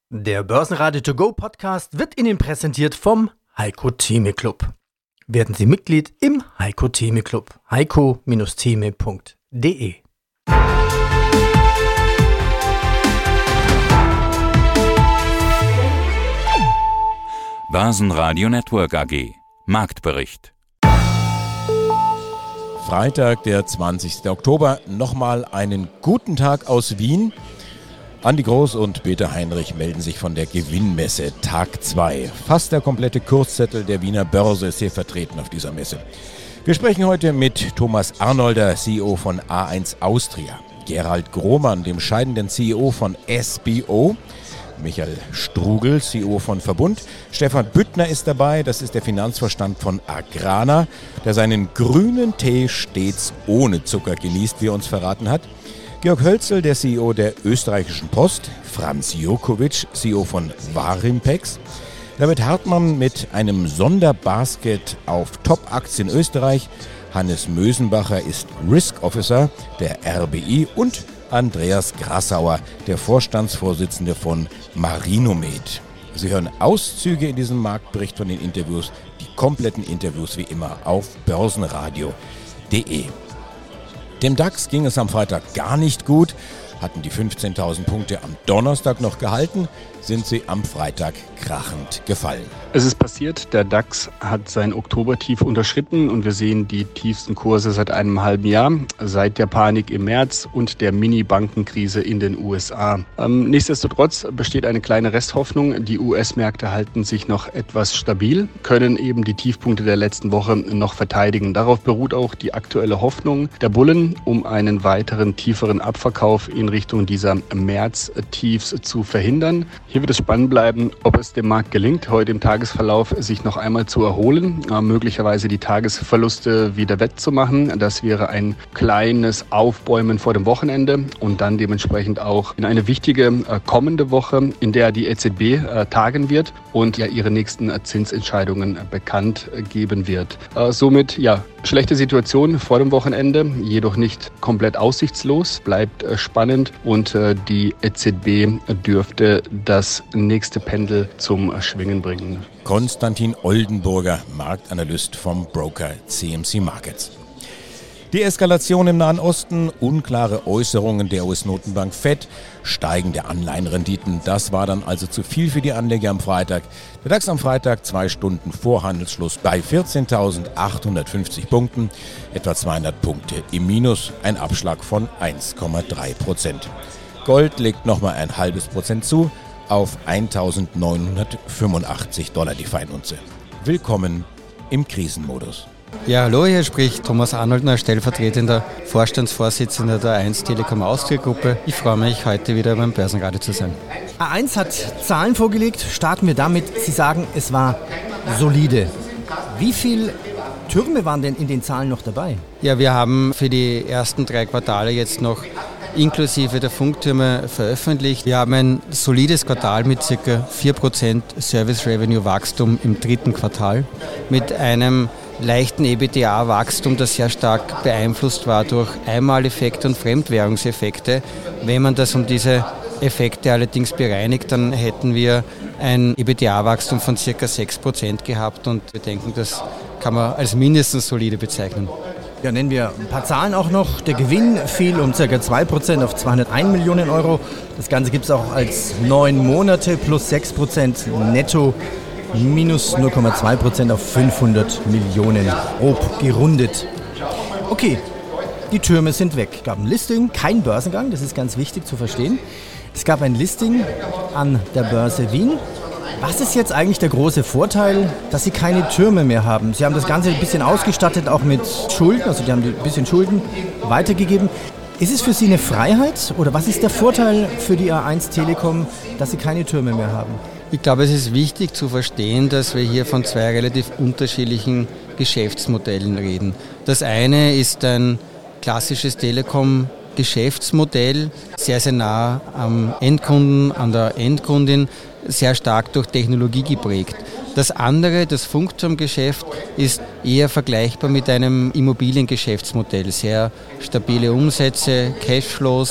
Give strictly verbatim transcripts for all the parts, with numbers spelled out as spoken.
Der Börsenradio To Go Podcast wird Ihnen präsentiert vom Heiko Theme Club. Werden Sie Mitglied im Heiko Theme Club. heiko Theme punkt de. Börsenradio Network A G. Marktbericht. Freitag, der zwanzigsten Oktober. Nochmal einen guten Tag aus Wien. Andi Groß und Peter Heinrich melden sich von der Gewinnmesse Tag zwei. Fast der komplette Kurszettel der Wiener Börse ist hier vertreten auf dieser Messe. Wir sprechen heute mit Thomas Arnolder, C E O von A eins Austria, Gerald Grohmann, dem scheidenden C E O von S B O, Michael Strugel, C E O von Verbund, Stefan Büttner ist dabei, das ist der Finanzvorstand von Agrana, der seinen grünen Tee stets ohne Zucker genießt, wie er uns verraten hat. Georg Hölzel, der C E O der österreichischen Post, Franz Jurkovic, C E O von Warimpex, David Hartmann mit einem Sonderbasket auf Top-Aktien Österreich, Hannes Mösenbacher ist Risk Officer der R B I und Andreas Grassauer, der Vorstandsvorsitzende von Marinomed. Sie hören Auszüge in diesem Marktbericht von den Interviews, die kompletten Interviews wie immer auf börsenradio punkt de. Dem DAX ging es am Freitag gar nicht gut, hatten die fünfzehntausend Punkte am Donnerstag noch gehalten, sind sie am Freitag krachend gefallen. Es ist passiert, der DAX hat sein Oktobertief unterschritten und wir sehen die tiefsten Kurse seit einem halben Jahr, seit der Panik im März und der Mini-Bankenkrise in den U S A. Ähm, nichtsdestotrotz besteht eine kleine Resthoffnung. Die U S-Märkte halten sich noch etwas stabil, können eben die Tiefpunkte der letzten Woche noch verteidigen. Darauf beruht auch die aktuelle Hoffnung der Bullen, um einen weiteren tieferen Abverkauf in Richtung dieser März-Tiefs zu verhindern. Hier wird es spannend bleiben, ob es dem Markt gelingt, heute im Tagesverlauf sich noch einmal zu erholen, äh, möglicherweise die Tagesverluste wieder wettzumachen. Das wäre ein kleines Aufbäumen vor dem Wochenende und dann dementsprechend auch in eine wichtige äh, kommende Woche, in der die E Z B äh, tagen wird und ja ihre nächsten äh, Zinsentscheidungen äh, bekannt äh, geben wird. Äh, somit ja schlechte Situation vor dem Wochenende, jedoch nicht komplett aussichtslos, bleibt äh, spannend und äh, die E Z B dürfte das nächste Pendel zum Schwingen bringen. Konstantin Oldenburger, Marktanalyst vom Broker C M C Markets. Die Eskalation im Nahen Osten, unklare Äußerungen der U S-Notenbank Fed, steigende Anleihenrenditen, das war dann also zu viel für die Anleger am Freitag. Der DAX am Freitag zwei Stunden vor Handelsschluss bei vierzehntausendachthundertfünfzig Punkten, etwa zweihundert Punkte im Minus, ein Abschlag von eins Komma drei Prozent. Gold legt nochmal ein halbes Prozent zu, auf eintausendneunhundertfünfundachtzig Dollar die Feinunze. Willkommen im Krisenmodus. Ja, hallo, hier spricht Thomas Arnolder, stellvertretender Vorstandsvorsitzender der A eins Telekom Austria Gruppe. Ich freue mich, heute wieder beim Börsenradio zu sein. A eins hat Zahlen vorgelegt, starten wir damit. Sie sagen, es war solide. Wie viele Türme waren denn in den Zahlen noch dabei? Ja, wir haben für die ersten drei Quartale jetzt noch inklusive der Funktürme veröffentlicht. Wir haben ein solides Quartal mit ca. vier Prozent Service Revenue Wachstum im dritten Quartal, mit einem leichten EBITDA-Wachstum, das sehr stark beeinflusst war durch Einmaleffekte und Fremdwährungseffekte. Wenn man das um diese Effekte allerdings bereinigt, dann hätten wir ein EBITDA-Wachstum von ca. sechs Prozent gehabt und wir denken, das kann man als mindestens solide bezeichnen. Ja, nennen wir ein paar Zahlen auch noch. Der Gewinn fiel um ca. zwei Prozent auf zweihundertein Millionen Euro. Das Ganze gibt es auch als neun Monate plus sechs Prozent netto, minus null Komma zwei Prozent auf fünfhundert Millionen, grob gerundet. Okay, die Türme sind weg. Es gab ein Listing, kein Börsengang, das ist ganz wichtig zu verstehen. Es gab ein Listing an der Börse Wien. Was ist jetzt eigentlich der große Vorteil, dass Sie keine Türme mehr haben? Sie haben das Ganze ein bisschen ausgestattet, auch mit Schulden, also die haben ein bisschen Schulden weitergegeben. Ist es für Sie eine Freiheit oder was ist der Vorteil für die A eins Telekom, dass Sie keine Türme mehr haben? Ich glaube, es ist wichtig zu verstehen, dass wir hier von zwei relativ unterschiedlichen Geschäftsmodellen reden. Das eine ist ein klassisches Telekom-Geschäftsmodell, sehr, sehr nah am Endkunden, an der Endkundin, sehr stark durch Technologie geprägt. Das andere, das Funkturmgeschäft, ist eher vergleichbar mit einem Immobiliengeschäftsmodell. Sehr stabile Umsätze, Cashflows,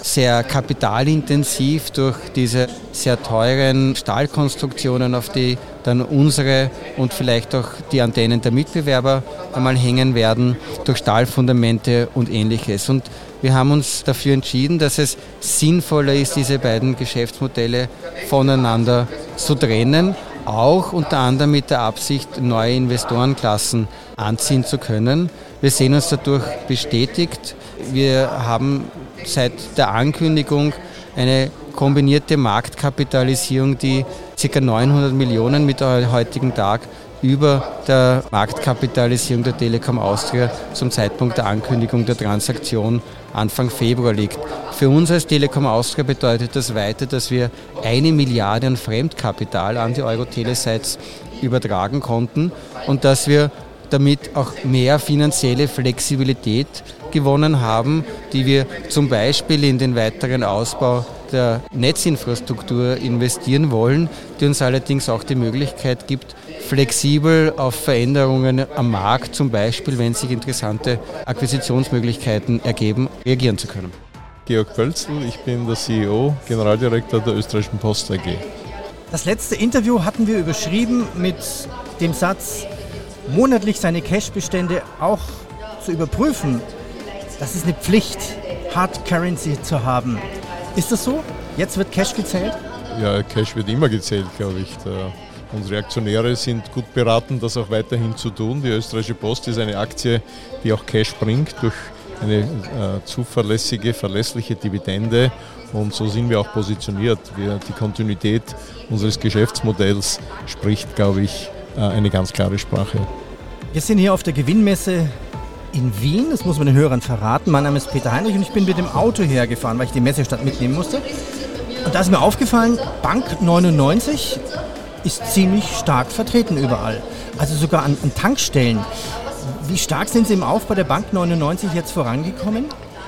sehr kapitalintensiv durch diese sehr teuren Stahlkonstruktionen, auf die dann unsere und vielleicht auch die Antennen der Mitbewerber einmal hängen werden, durch Stahlfundamente und Ähnliches. Und wir haben uns dafür entschieden, dass es sinnvoller ist, diese beiden Geschäftsmodelle voneinander zu trennen, auch unter anderem mit der Absicht, neue Investorenklassen anziehen zu können. Wir sehen uns dadurch bestätigt. Wir haben seit der Ankündigung eine kombinierte Marktkapitalisierung, die ca. neunhundert Millionen mit dem heutigen Tag über der Marktkapitalisierung der Telekom Austria zum Zeitpunkt der Ankündigung der Transaktion Anfang Februar liegt. Für uns als Telekom Austria bedeutet das weiter, dass wir eine Milliarde an Fremdkapital an die Euro-Telesites übertragen konnten und dass wir damit auch mehr finanzielle Flexibilität gewonnen haben, die wir zum Beispiel in den weiteren Ausbau der Netzinfrastruktur investieren wollen, die uns allerdings auch die Möglichkeit gibt, flexibel auf Veränderungen am Markt, zum Beispiel wenn sich interessante Akquisitionsmöglichkeiten ergeben, reagieren zu können. Georg Pölzl, ich bin der C E O, Generaldirektor der Österreichischen Post A G. Das letzte Interview hatten wir überschrieben mit dem Satz, monatlich seine Cash-Bestände auch zu überprüfen. Das ist eine Pflicht, Hard Currency zu haben. Ist das so? Jetzt wird Cash gezählt? Ja, Cash wird immer gezählt, glaube ich. Der, unsere Aktionäre sind gut beraten, das auch weiterhin zu tun. Die Österreichische Post ist eine Aktie, die auch Cash bringt durch eine äh, zuverlässige, verlässliche Dividende. Und so sind wir auch positioniert. Wir, die Kontinuität unseres Geschäftsmodells spricht, glaube ich, eine ganz klare Sprache. Wir sind hier auf der Gewinnmesse in Wien, das muss man den Hörern verraten. Mein Name ist Peter Heinrich und ich bin mit dem Auto hergefahren, weil ich die Messestadt mitnehmen musste. Und da ist mir aufgefallen, Bank neunundneunzig ist ziemlich stark vertreten überall. Also sogar an, an Tankstellen. Wie stark sind Sie im Aufbau der Bank neunundneunzig jetzt vorangekommen?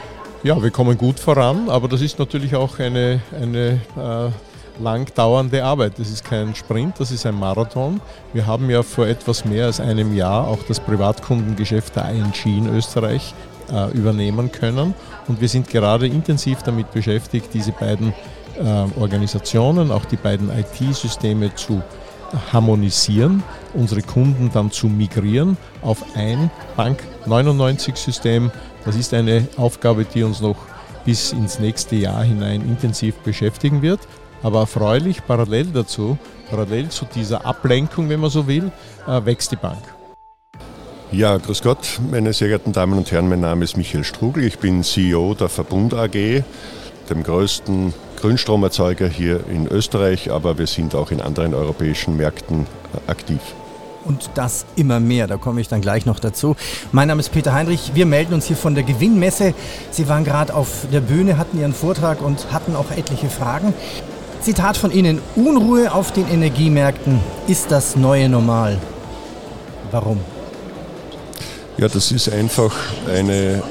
Ja, wir kommen gut voran, aber das ist natürlich auch eine, eine äh, lang dauernde Arbeit. Das ist kein Sprint, das ist ein Marathon. Wir haben ja vor etwas mehr als einem Jahr auch das Privatkundengeschäft der I N G in Österreich äh, übernehmen können. Und wir sind gerade intensiv damit beschäftigt, diese beiden äh, Organisationen, auch die beiden I T-Systeme zu harmonisieren, unsere Kunden dann zu migrieren auf ein Bank neunundneunzig-System. Das ist eine Aufgabe, die uns noch bis ins nächste Jahr hinein intensiv beschäftigen wird. Aber erfreulich, parallel dazu, parallel zu dieser Ablenkung, wenn man so will, äh, wächst die Bank. Ja, grüß Gott, meine sehr geehrten Damen und Herren, mein Name ist Michael Strugl, ich bin C E O der Verbund A G, dem größten Grünstromerzeuger hier in Österreich, aber wir sind auch in anderen europäischen Märkten äh, aktiv. Und das immer mehr, da komme ich dann gleich noch dazu. Mein Name ist Peter Heinrich, wir melden uns hier von der Gewinnmesse. Sie waren gerade auf der Bühne, hatten Ihren Vortrag und hatten auch etliche Fragen. Zitat von Ihnen, Unruhe auf den Energiemärkten ist das neue Normal. Warum? Ja, das ist einfach eine äh,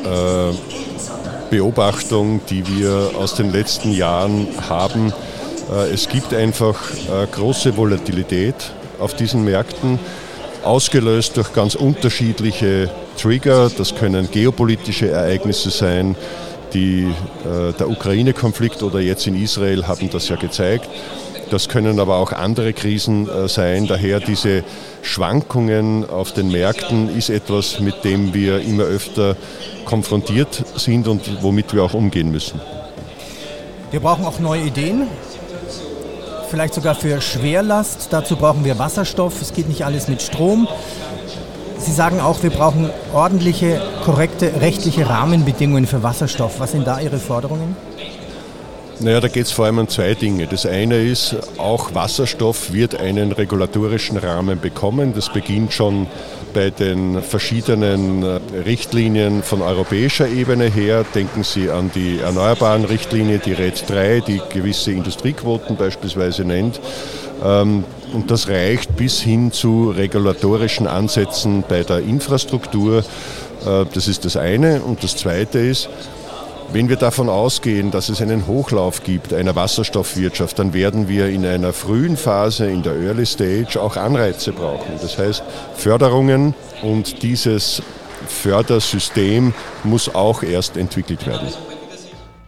Beobachtung, die wir aus den letzten Jahren haben. Äh, es gibt einfach äh, große Volatilität auf diesen Märkten, ausgelöst durch ganz unterschiedliche Trigger. Das können geopolitische Ereignisse sein. Die, äh, der Ukraine-Konflikt oder jetzt in Israel haben das ja gezeigt. Das können aber auch andere Krisen äh, sein. Daher diese Schwankungen auf den Märkten ist etwas, mit dem wir immer öfter konfrontiert sind und womit wir auch umgehen müssen. Wir brauchen auch neue Ideen, vielleicht sogar für Schwerlast. Dazu brauchen wir Wasserstoff. Es geht nicht alles mit Strom. Sie sagen auch, wir brauchen ordentliche, korrekte rechtliche Rahmenbedingungen für Wasserstoff. Was sind da Ihre Forderungen? Naja, da geht es vor allem um zwei Dinge. Das eine ist, auch Wasserstoff wird einen regulatorischen Rahmen bekommen. Das beginnt schon bei den verschiedenen Richtlinien von europäischer Ebene her. Denken Sie an die erneuerbaren Richtlinie, die R E D drei, die gewisse Industriequoten beispielsweise nennt. Und das reicht bis hin zu regulatorischen Ansätzen bei der Infrastruktur. Das ist das eine. Und das zweite ist, wenn wir davon ausgehen, dass es einen Hochlauf gibt einer Wasserstoffwirtschaft, dann werden wir in einer frühen Phase, in der Early Stage, auch Anreize brauchen. Das heißt Förderungen, und dieses Fördersystem muss auch erst entwickelt werden.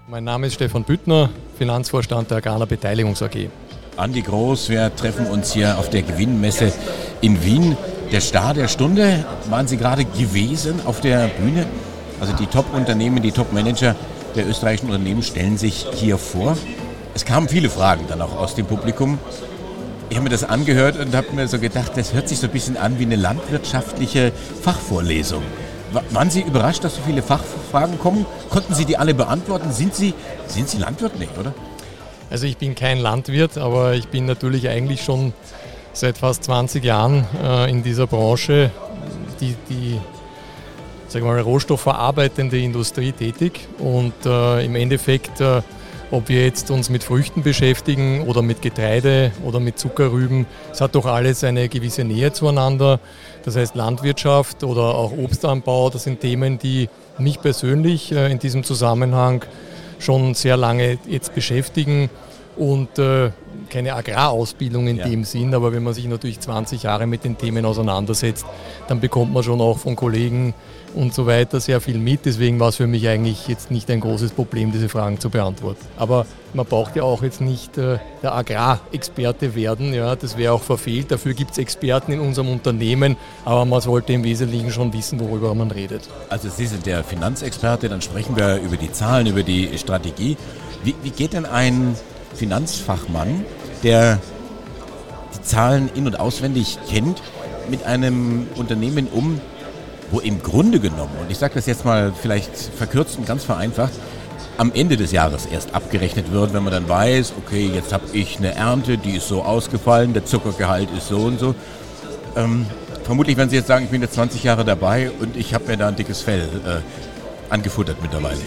Mein Name ist Stefan Büttner, Finanzvorstand der Agrana Beteiligungs A G. Andi Groß, wir treffen uns hier auf der Gewinnmesse in Wien. Der Star der Stunde, waren Sie gerade gewesen auf der Bühne? Also die Top-Unternehmen, die Top-Manager der österreichischen Unternehmen stellen sich hier vor. Es kamen viele Fragen dann auch aus dem Publikum. Ich habe mir das angehört und habe mir so gedacht, das hört sich so ein bisschen an wie eine landwirtschaftliche Fachvorlesung. Waren Sie überrascht, dass so viele Fachfragen kommen? Konnten Sie die alle beantworten? Sind Sie, sind Sie Landwirt? Nicht, oder? Also ich bin kein Landwirt, aber ich bin natürlich eigentlich schon seit fast zwanzig Jahren äh, in dieser Branche, die, die sagen wir mal, rohstoffverarbeitende Industrie tätig. Und äh, im Endeffekt, äh, ob wir jetzt uns mit Früchten beschäftigen oder mit Getreide oder mit Zuckerrüben, es hat doch alles eine gewisse Nähe zueinander. Das heißt Landwirtschaft oder auch Obstanbau, das sind Themen, die mich persönlich äh, in diesem Zusammenhang schon sehr lange jetzt beschäftigen. Und äh, keine Agrarausbildung in ja. dem Sinn, aber wenn man sich natürlich zwanzig Jahre mit den Themen auseinandersetzt, dann bekommt man schon auch von Kollegen und so weiter sehr viel mit. Deswegen war es für mich eigentlich jetzt nicht ein großes Problem, diese Fragen zu beantworten. Aber man braucht ja auch jetzt nicht äh, der Agrarexperte werden, ja, das wäre auch verfehlt. Dafür gibt es Experten in unserem Unternehmen, aber man sollte im Wesentlichen schon wissen, worüber man redet. Also Sie sind der Finanzexperte, dann sprechen wir über die Zahlen, über die Strategie. Wie, wie geht denn ein Finanzfachmann, der die Zahlen in- und auswendig kennt, mit einem Unternehmen um, wo im Grunde genommen, und ich sage das jetzt mal vielleicht verkürzt und ganz vereinfacht, am Ende des Jahres erst abgerechnet wird, wenn man dann weiß, okay, jetzt habe ich eine Ernte, die ist so ausgefallen, der Zuckergehalt ist so und so. Ähm, vermutlich werden Sie jetzt sagen, ich bin jetzt zwanzig Jahre dabei und ich habe mir da ein dickes Fell äh, angefuttert mittlerweile.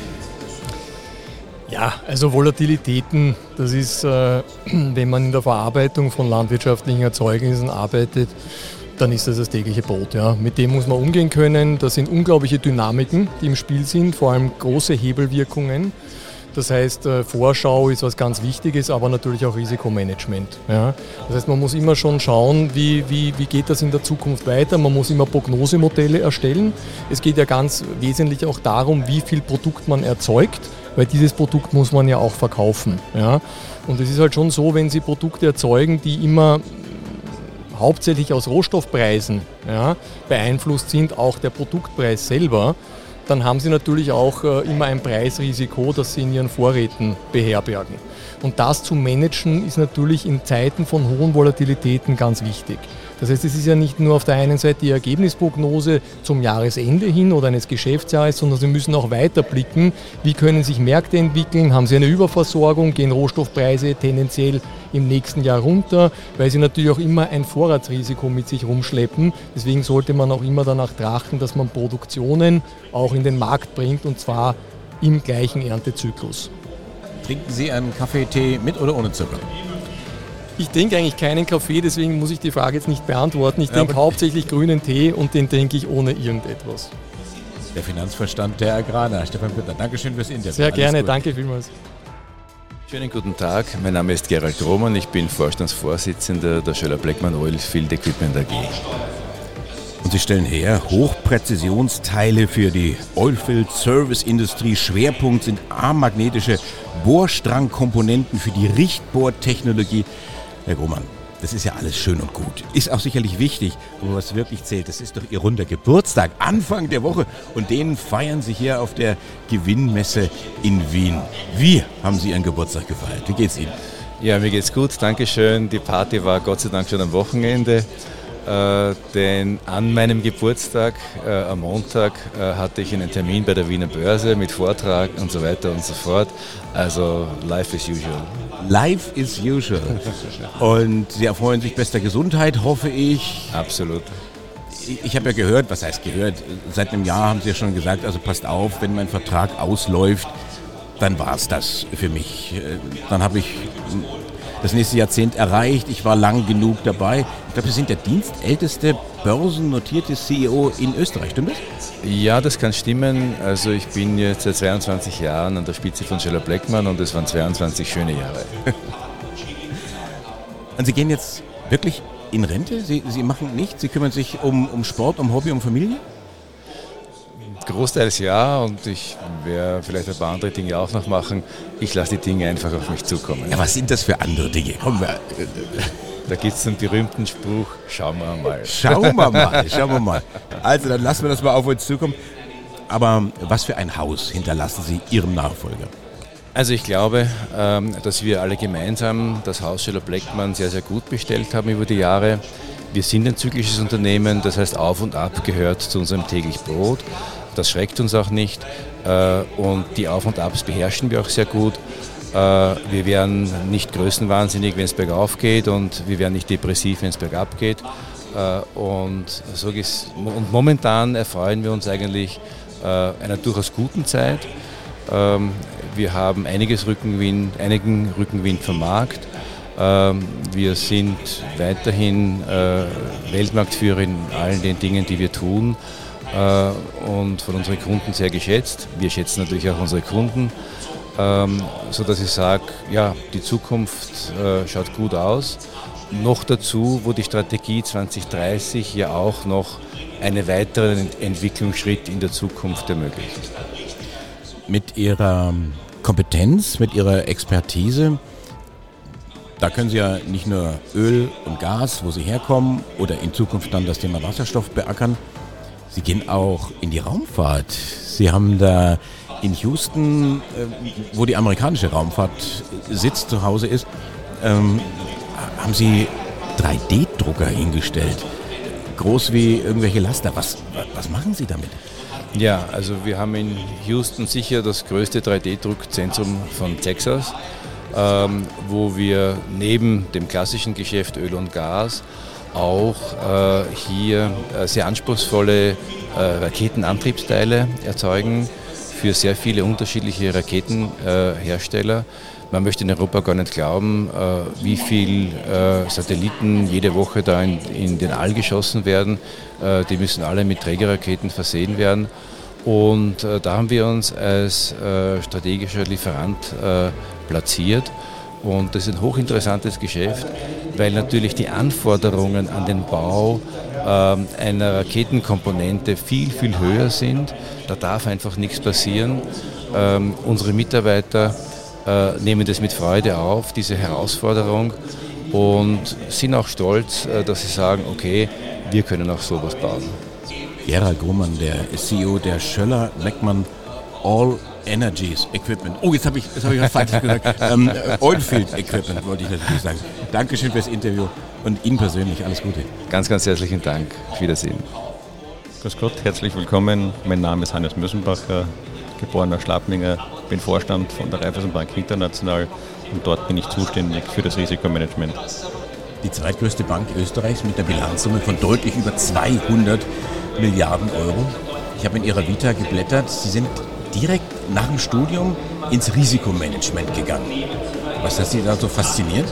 Ja, also Volatilitäten, das ist, äh, wenn man in der Verarbeitung von landwirtschaftlichen Erzeugnissen arbeitet, dann ist das das tägliche Brot. Ja. Mit dem muss man umgehen können. Das sind unglaubliche Dynamiken, die im Spiel sind, vor allem große Hebelwirkungen. Das heißt, äh, Vorschau ist was ganz Wichtiges, aber natürlich auch Risikomanagement. Ja. Das heißt, man muss immer schon schauen, wie, wie, wie geht das in der Zukunft weiter. Man muss immer Prognosemodelle erstellen. Es geht ja ganz wesentlich auch darum, wie viel Produkt man erzeugt, weil dieses Produkt muss man ja auch verkaufen. Ja. Und es ist halt schon so, wenn Sie Produkte erzeugen, die immer hauptsächlich aus Rohstoffpreisen ja, beeinflusst sind, auch der Produktpreis selber, dann haben Sie natürlich auch äh, immer ein Preisrisiko, das Sie in Ihren Vorräten beherbergen. Und das zu managen ist natürlich in Zeiten von hohen Volatilitäten ganz wichtig. Das heißt, es ist ja nicht nur auf der einen Seite die Ergebnisprognose zum Jahresende hin oder eines Geschäftsjahres, sondern Sie müssen auch weiter blicken, wie können sich Märkte entwickeln, haben Sie eine Überversorgung, gehen Rohstoffpreise tendenziell im nächsten Jahr runter, weil Sie natürlich auch immer ein Vorratsrisiko mit sich rumschleppen. Deswegen sollte man auch immer danach trachten, dass man Produktionen auch in den Markt bringt und zwar im gleichen Erntezyklus. Trinken Sie einen Kaffee, Tee mit oder ohne Zucker? Ich trinke eigentlich keinen Kaffee, deswegen muss ich die Frage jetzt nicht beantworten. Ich trinke ja, hauptsächlich grünen Tee und den trinke ich ohne irgendetwas. Der Finanzverstand der Agrana, Stefan Büttner. Dankeschön fürs Interview. Sehr gerne, danke vielmals. Schönen guten Tag, mein Name ist Gerald Roman, ich bin Vorstandsvorsitzender der Schoeller-Bleckmann Oilfield Equipment A G. Und Sie stellen her Hochpräzisionsteile für die Oilfield-Service-Industrie. Schwerpunkt sind armmagnetische Bohrstrangkomponenten für die Richtbohrtechnologie. Herr Roman, das ist ja alles schön und gut. Ist auch sicherlich wichtig, aber was wirklich zählt, das ist doch Ihr runder Geburtstag, Anfang der Woche. Und den feiern Sie hier auf der Gewinnmesse in Wien. Wie haben Sie Ihren Geburtstag gefeiert? Wie geht's Ihnen? Ja, mir geht's gut, Dankeschön. Die Party war Gott sei Dank schon am Wochenende. Äh, denn an meinem Geburtstag, äh, am Montag, äh, hatte ich einen Termin bei der Wiener Börse mit Vortrag und so weiter und so fort. Also life is usual. Life is usual. Und Sie erfreuen sich bester Gesundheit, hoffe ich. Absolut. Ich, ich habe ja gehört, was heißt gehört, seit einem Jahr haben Sie ja schon gesagt, also passt auf, wenn mein Vertrag ausläuft, dann war es das für mich. Dann habe ich das nächste Jahrzehnt erreicht, ich war lang genug dabei. Ich glaube, Sie sind der dienstälteste börsennotierte C E O in Österreich, stimmt das? Ja, das kann stimmen. Also ich bin jetzt seit zweiundzwanzig Jahren an der Spitze von Schoeller-Bleckmann und es waren zweiundzwanzig schöne Jahre. Und Sie gehen jetzt wirklich in Rente? Sie, Sie machen nichts? Sie kümmern sich um, um Sport, um Hobby, um Familie? Großteils ja, und ich werde vielleicht ein paar andere Dinge auch noch machen. Ich lasse die Dinge einfach auf mich zukommen. Ja, was sind das für andere Dinge? Kommen wir. Da gibt es einen berühmten Spruch, schauen wir mal. Schauen wir mal, schauen wir mal. Also dann lassen wir das mal auf uns zukommen. Aber was für ein Haus hinterlassen Sie Ihrem Nachfolger? Also ich glaube, dass wir alle gemeinsam das Haus Schoeller-Bleckmann sehr, sehr gut bestellt haben über die Jahre. Wir sind ein zyklisches Unternehmen, das heißt Auf und Ab gehört zu unserem täglich Brot. Das schreckt uns auch nicht und die Auf und Abs beherrschen wir auch sehr gut. Wir werden nicht größenwahnsinnig, wenn es bergauf geht, und wir werden nicht depressiv, wenn es bergab geht. Und, so und momentan erfreuen wir uns eigentlich einer durchaus guten Zeit. Wir haben einiges Rückenwind, einigen Rückenwind vom Markt. Wir sind weiterhin Weltmarktführer in allen den Dingen, die wir tun, und von unseren Kunden sehr geschätzt. Wir schätzen natürlich auch unsere Kunden, sodass ich sage, ja, die Zukunft schaut gut aus. Noch dazu, wo die Strategie zwanzig dreißig ja auch noch einen weiteren Entwicklungsschritt in der Zukunft ermöglicht. Mit Ihrer Kompetenz, mit Ihrer Expertise, da können Sie ja nicht nur Öl und Gas, wo Sie herkommen, oder in Zukunft dann das Thema Wasserstoff beackern. Sie gehen auch in die Raumfahrt. Sie haben da in Houston, wo die amerikanische Raumfahrt sitzt, zu Hause ist, ähm, haben Sie drei D Drucker hingestellt. Groß wie irgendwelche Laster. Was, was machen Sie damit? Ja, also wir haben in Houston sicher das größte drei D Druckzentrum von Texas, ähm, wo wir neben dem klassischen Geschäft Öl und Gas auch äh, hier äh, sehr anspruchsvolle äh, Raketenantriebsteile erzeugen für sehr viele unterschiedliche Raketenhersteller. Äh, Man möchte in Europa gar nicht glauben, äh, wie viele äh, Satelliten jede Woche da in, in den All geschossen werden. Äh, die müssen alle mit Trägerraketen versehen werden. Und äh, da haben wir uns als äh, strategischer Lieferant äh, platziert. Und das ist ein hochinteressantes Geschäft, weil natürlich die Anforderungen an den Bau äh, einer Raketenkomponente viel, viel höher sind. Da darf einfach nichts passieren. Ähm, unsere Mitarbeiter äh, nehmen das mit Freude auf, diese Herausforderung, und sind auch stolz, äh, dass sie sagen, okay, wir können auch sowas bauen. Gerald Grummann, der C E O der Schoeller-Bleckmann All Energies Equipment. Oh, jetzt habe ich, jetzt hab ich was falsch gesagt. ähm, Oilfield Equipment wollte ich natürlich sagen. Dankeschön fürs Interview und Ihnen persönlich alles Gute. Ganz, ganz herzlichen Dank. Auf Wiedersehen. Grüß Gott, herzlich willkommen. Mein Name ist Hannes Mösenbacher, geborener Schlappminger, bin Vorstand von der Raiffeisenbank International und dort bin ich zuständig für das Risikomanagement. Die zweitgrößte Bank Österreichs mit der Bilanzsumme von deutlich über zweihundert Milliarden Euro. Ich habe in Ihrer Vita geblättert. Sie sind direkt nach dem Studium ins Risikomanagement gegangen. Was hat Sie da so fasziniert?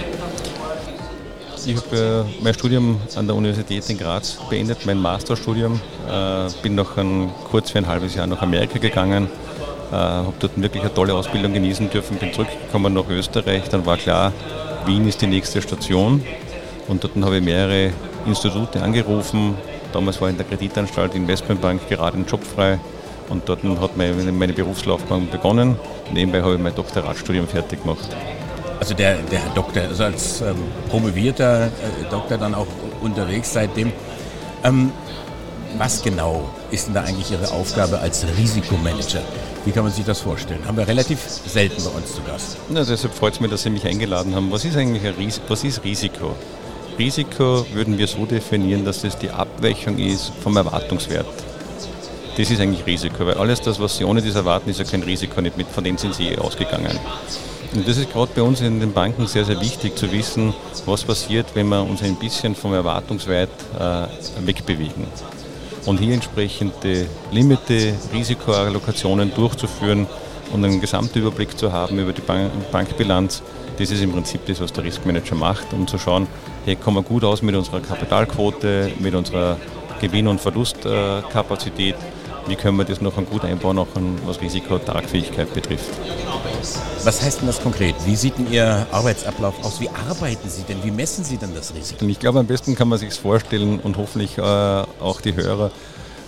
Ich habe äh, mein Studium an der Universität in Graz beendet, mein Masterstudium. Äh, bin noch ein, kurz für ein halbes Jahr nach Amerika gegangen. Äh, habe dort wirklich eine tolle Ausbildung genießen dürfen. Bin zurückgekommen nach Österreich. Dann war klar, Wien ist die nächste Station. Und dort habe ich mehrere Institute angerufen. Damals war in der Kreditanstalt Investmentbank gerade ein Job frei. Und dort hat meine, meine Berufslaufbahn begonnen. Nebenbei habe ich mein Doktoratstudium fertig gemacht. Also der, der Herr Doktor, also als ähm, promovierter äh, Doktor dann auch unterwegs seitdem. Ähm, was genau ist denn da eigentlich Ihre Aufgabe als Risikomanager? Wie kann man sich das vorstellen? Haben wir relativ selten bei uns zu Gast. Na, deshalb freut es mich, dass Sie mich eingeladen haben. Was ist eigentlich ein Ris- was ist Risiko? Risiko würden wir so definieren, dass es die Abweichung ist vom Erwartungswert. Das ist eigentlich Risiko, weil alles das, was Sie ohne das erwarten, ist ja kein Risiko, nicht mit, von denen sind Sie eh ausgegangen. Und das ist gerade bei uns in den Banken sehr, sehr wichtig zu wissen, was passiert, wenn wir uns ein bisschen vom Erwartungswert äh, wegbewegen. Und hier entsprechende Limite, Risikoallokationen durchzuführen und einen Gesamtüberblick zu haben über die Bank- Bankbilanz, das ist im Prinzip das, was der Riskmanager macht, um zu schauen, hey, kommen wir gut aus mit unserer Kapitalquote, mit unserer Gewinn- und Verlustkapazität, wie können wir das noch gut einbauen, auch was Risikotragfähigkeit betrifft. Was heißt denn das konkret? Wie sieht denn Ihr Arbeitsablauf aus? Wie arbeiten Sie denn? Wie messen Sie denn das Risiko? Ich glaube, am besten kann man sich vorstellen und hoffentlich äh, auch die Hörer,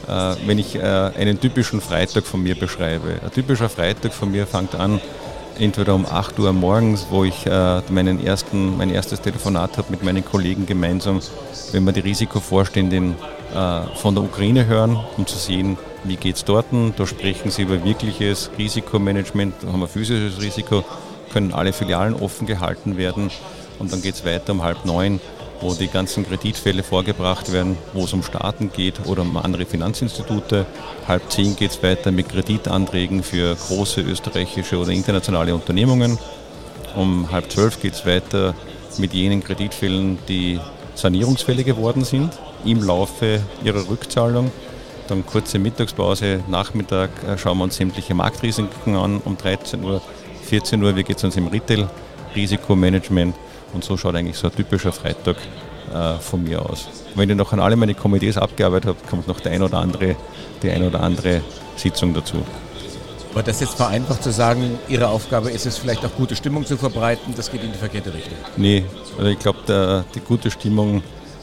äh, wenn ich äh, einen typischen Freitag von mir beschreibe. Ein typischer Freitag von mir fängt an, entweder um acht Uhr morgens, wo ich äh, meinen ersten, mein erstes Telefonat habe mit meinen Kollegen gemeinsam, wenn wir die Risikovorständin äh, von der Ukraine hören, um zu sehen, wie geht es dort. Da sprechen sie über wirkliches Risikomanagement, da haben wir physisches Risiko, können alle Filialen offen gehalten werden und dann geht es weiter um halb neun, wo die ganzen Kreditfälle vorgebracht werden, wo es um Staaten geht oder um andere Finanzinstitute. Halb zehn geht es weiter mit Kreditanträgen für große österreichische oder internationale Unternehmungen. Um halb zwölf geht es weiter mit jenen Kreditfällen, die Sanierungsfälle geworden sind im Laufe ihrer Rückzahlung. Dann kurze Mittagspause, Nachmittag äh, schauen wir uns sämtliche Marktrisiken an. Um dreizehn Uhr, vierzehn Uhr, wie geht es uns im Retail-Risikomanagement? Und so schaut eigentlich so ein typischer Freitag äh, von mir aus. Wenn ich noch an alle meine Komitees abgearbeitet habe, kommt noch die ein oder andere, die ein oder andere Sitzung dazu. Aber das jetzt vereinfacht zu sagen, Ihre Aufgabe ist es vielleicht auch gute Stimmung zu verbreiten, das geht in die verkehrte Richtung. Nee, also ich glaube, die gute Stimmung,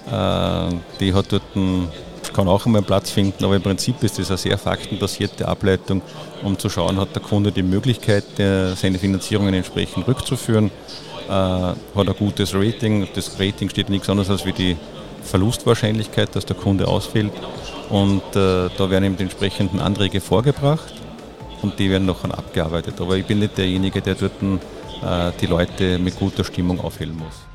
äh, die hat dort ein, kann auch einmal Platz finden, aber im Prinzip ist das eine sehr faktenbasierte Ableitung, um zu schauen, hat der Kunde die Möglichkeit, der, seine Finanzierungen entsprechend rückzuführen. Äh, hat ein gutes Rating. Das Rating steht nichts anderes als wie die Verlustwahrscheinlichkeit, dass der Kunde ausfällt. Und äh, da werden eben die entsprechenden Anträge vorgebracht und die werden noch abgearbeitet. Aber ich bin nicht derjenige, der dort äh, die Leute mit guter Stimmung aufhellen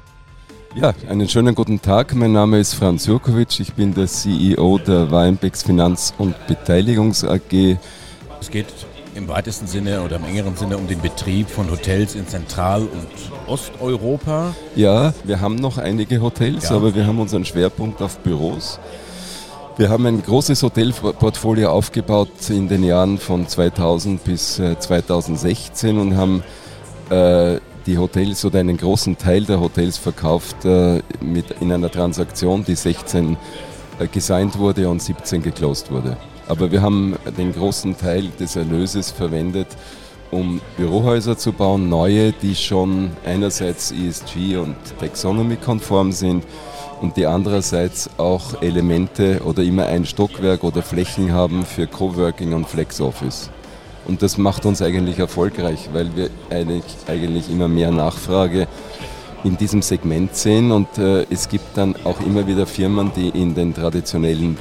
muss. Ja, einen schönen guten Tag. Mein Name ist Franz Jurkovic. Ich bin der C E O der Wayenbecks Finanz- und Beteiligungs A G. Es geht im weitesten Sinne oder im engeren Sinne um den Betrieb von Hotels in Zentral- und Osteuropa. Ja, wir haben noch einige Hotels, ja. aber wir haben unseren Schwerpunkt auf Büros. Wir haben ein großes Hotelportfolio aufgebaut in den Jahren von zweitausend bis zweitausendsechzehn und haben äh, die Hotels oder einen großen Teil der Hotels verkauft äh, mit, in einer Transaktion, die sechzehn äh, gesigned wurde und siebzehn geclosed wurde. Aber wir haben den großen Teil des Erlöses verwendet, um Bürohäuser zu bauen, neue, die schon einerseits E S G- und Taxonomy-konform sind und die andererseits auch Elemente oder immer ein Stockwerk oder Flächen haben für Coworking und Flex-Office. Und das macht uns eigentlich erfolgreich, weil wir eigentlich, eigentlich immer mehr Nachfrage in diesem Segment sehen und äh, es gibt dann auch immer wieder Firmen, die in den traditionellen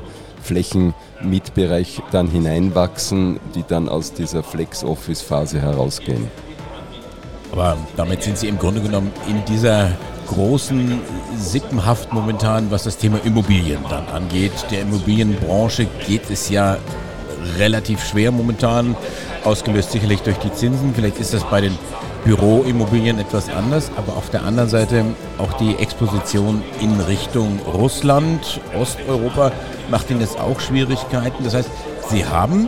Büroflächen-Mietbereich dann hineinwachsen, die dann aus dieser Flex-Office-Phase herausgehen. Aber damit sind Sie im Grunde genommen in dieser großen Sippenhaft momentan, was das Thema Immobilien dann angeht. Der Immobilienbranche geht es ja relativ schwer momentan, ausgelöst sicherlich durch die Zinsen. Vielleicht ist das bei den Büroimmobilien etwas anders, aber auf der anderen Seite auch die Exposition in Richtung Russland, Osteuropa macht Ihnen das auch Schwierigkeiten. Das heißt, Sie haben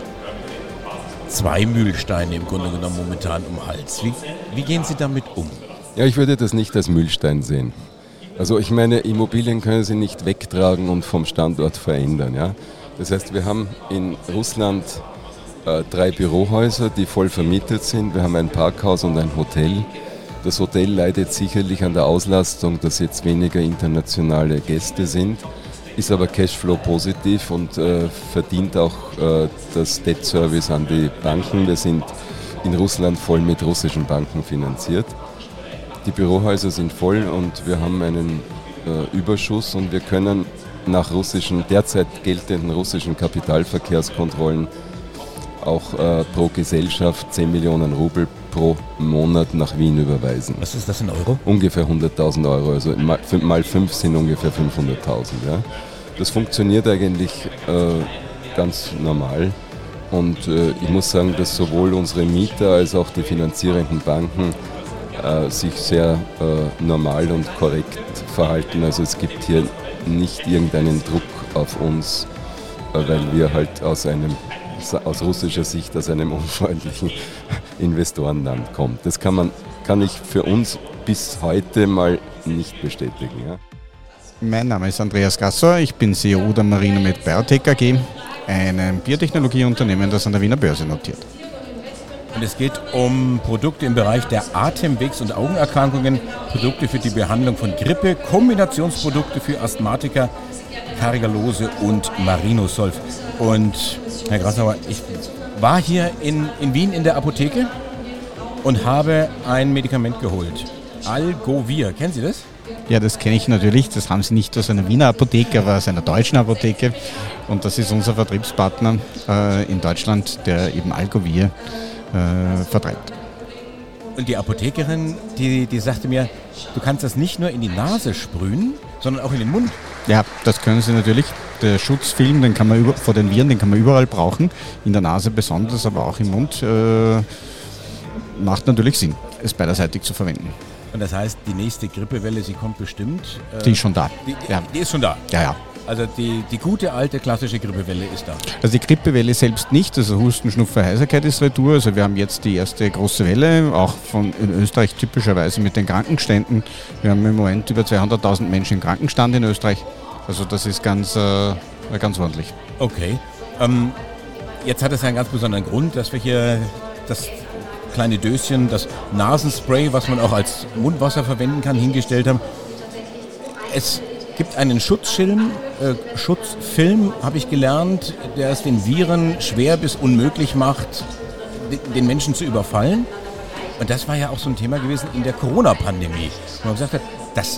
zwei Mühlsteine im Grunde genommen momentan um den Hals. Wie, wie gehen Sie damit um? Ja, ich würde das nicht als Mühlstein sehen. Also ich meine, Immobilien können Sie nicht wegtragen und vom Standort verändern. Ja? Das heißt, wir haben in Russland äh, drei Bürohäuser, die voll vermietet sind. Wir haben ein Parkhaus und ein Hotel. Das Hotel leidet sicherlich an der Auslastung, dass jetzt weniger internationale Gäste sind, ist aber Cashflow positiv und äh, verdient auch äh, das Debt Service an die Banken. Wir sind in Russland voll mit russischen Banken finanziert. Die Bürohäuser sind voll und wir haben einen äh, Überschuss und wir können nach russischen, derzeit geltenden russischen Kapitalverkehrskontrollen auch äh, pro Gesellschaft zehn Millionen Rubel pro Monat nach Wien überweisen. Was ist das in Euro? Ungefähr hunderttausend Euro, also mal, mal fünf sind ungefähr fünfhunderttausend. Ja. Das funktioniert eigentlich äh, ganz normal und äh, ich muss sagen, dass sowohl unsere Mieter als auch die finanzierenden Banken äh, sich sehr äh, normal und korrekt verhalten. Also es gibt hier nicht irgendeinen Druck auf uns, weil wir halt aus einem, aus russischer Sicht aus einem unfreundlichen Investorenland kommen. Das kann man, kann ich für uns bis heute mal nicht bestätigen. Ja. Mein Name ist Andreas Gasser, ich bin C E O der Marinomed Biotech A G, einem Biotechnologieunternehmen, das an der Wiener Börse notiert. Und es geht um Produkte im Bereich der Atemwegs- und Augenerkrankungen, Produkte für die Behandlung von Grippe, Kombinationsprodukte für Asthmatiker. Carrigalose und Marinosolv. Und Herr Grassauer, ich war hier in, in Wien in der Apotheke und habe ein Medikament geholt. Algovir. Kennen Sie das? Ja, das kenne ich natürlich. Das haben Sie nicht aus einer Wiener Apotheke, aber aus einer deutschen Apotheke. Und das ist unser Vertriebspartner äh, in Deutschland, der eben Algovir äh, vertreibt. Und die Apothekerin, die, die sagte mir, du kannst das nicht nur in die Nase sprühen, sondern auch in den Mund. Ja, das können Sie natürlich. Der Schutzfilm, den kann man über, vor den Viren, den kann man überall brauchen. In der Nase besonders, aber auch im Mund. Äh, macht natürlich Sinn, es beiderseitig zu verwenden. Und das heißt, die nächste Grippewelle, sie kommt bestimmt. Äh, die ist schon da. Die, ja. die ist schon da? Ja, ja. Also die, die gute alte klassische Grippewelle ist da? Also die Grippewelle selbst nicht, also Husten, Schnupfen, Heiserkeit ist retour. Also wir haben jetzt die erste große Welle, auch von in Österreich typischerweise mit den Krankenständen. Wir haben im Moment über zweihunderttausend Menschen im Krankenstand in Österreich. Also das ist ganz, äh, ganz ordentlich. Okay. Ähm, jetzt hat es einen ganz besonderen Grund, dass wir hier das kleine Döschen, das Nasenspray, was man auch als Mundwasser verwenden kann, hingestellt haben. Es gibt einen Schutzschirm, äh, Schutzfilm, habe ich gelernt, der es den Viren schwer bis unmöglich macht, den Menschen zu überfallen. Und das war ja auch so ein Thema gewesen in der Corona-Pandemie. Wo man gesagt hat, das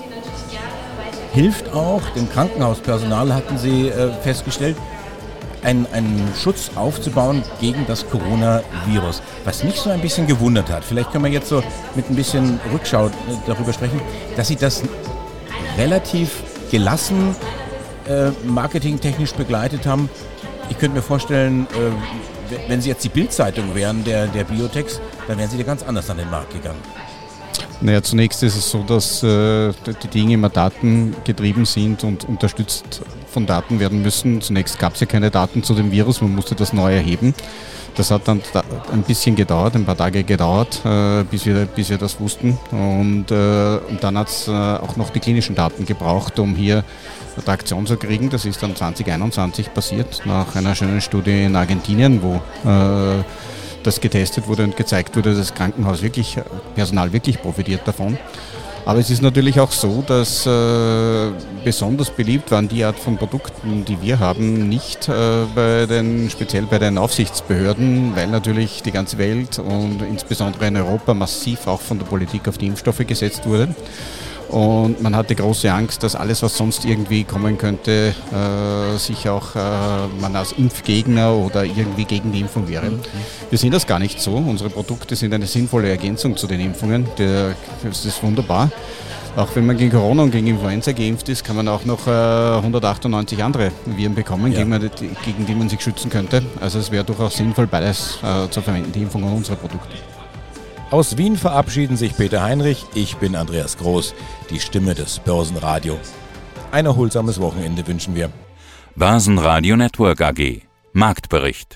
hilft auch, dem Krankenhauspersonal hatten sie äh, festgestellt, einen, einen Schutz aufzubauen gegen das Coronavirus. Was mich so ein bisschen gewundert hat, vielleicht können wir jetzt so mit ein bisschen Rückschau darüber sprechen, dass sie das relativ gelassen äh, marketingtechnisch begleitet haben. Ich könnte mir vorstellen, äh, wenn Sie jetzt die Bild-Zeitung wären der, der Biotex, dann wären Sie da ganz anders an den Markt gegangen. Naja, zunächst ist es so, dass äh, die Dinge immer datengetrieben sind und unterstützt von Daten werden müssen. Zunächst gab es ja keine Daten zu dem Virus, man musste das neu erheben. Das hat dann da ein bisschen gedauert, ein paar Tage gedauert, äh, bis, wir, bis wir das wussten. Und, äh, und dann hat es äh, auch noch die klinischen Daten gebraucht, um hier Traktion zu kriegen. Das ist dann zwanzig einundzwanzig passiert, nach einer schönen Studie in Argentinien, wo äh, das getestet wurde und gezeigt wurde, dass das Krankenhaus wirklich, Personal wirklich profitiert davon. Aber es ist natürlich auch so, dass äh, besonders beliebt waren die Art von Produkten, die wir haben, nicht äh, bei den, speziell bei den Aufsichtsbehörden, weil natürlich die ganze Welt und insbesondere in Europa massiv auch von der Politik auf die Impfstoffe gesetzt wurde. Und man hatte große Angst, dass alles, was sonst irgendwie kommen könnte, äh, sich auch äh, man als Impfgegner oder irgendwie gegen die Impfung wäre. Mhm. Wir sehen das gar nicht so. Unsere Produkte sind eine sinnvolle Ergänzung zu den Impfungen. Der, das ist wunderbar. Auch wenn man gegen Corona und gegen Influenza geimpft ist, kann man auch noch äh, hundertachtundneunzig andere Viren bekommen, ja. gegen, man, gegen die man sich schützen könnte. Also es wäre durchaus sinnvoll, beides äh, zu verwenden, die Impfung und unsere Produkte. Aus Wien verabschieden sich Peter Heinrich, ich bin Andreas Groß, die Stimme des Börsenradio. Ein erholsames Wochenende wünschen wir. Börsenradio Network A G. Marktbericht.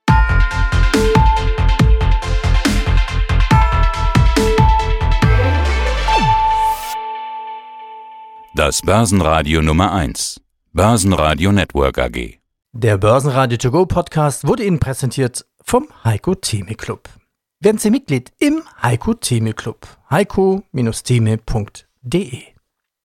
Das Börsenradio Nummer eins. Börsenradio Network A G. Der Börsenradio To Go Podcast wurde Ihnen präsentiert vom Heiko Theme Club. Werden Sie Mitglied im Heiko Theme Club. heiko Bindestrich theme punkt de